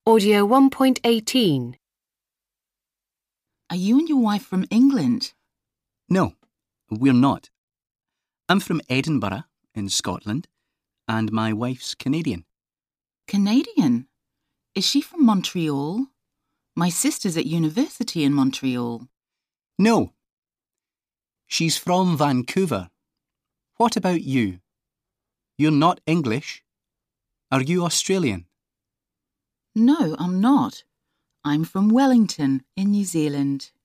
Audio 1.18. Are you and your wife from England? No, we're not. I'm from Edinburgh in Scotland, and my wife's Canadian. Canadian? Is she from Montreal? My sister's at university in Montreal. No. She's from Vancouver. What about you? You're not English. Are you Australian? No, I'm not. I'm from Wellington in New Zealand.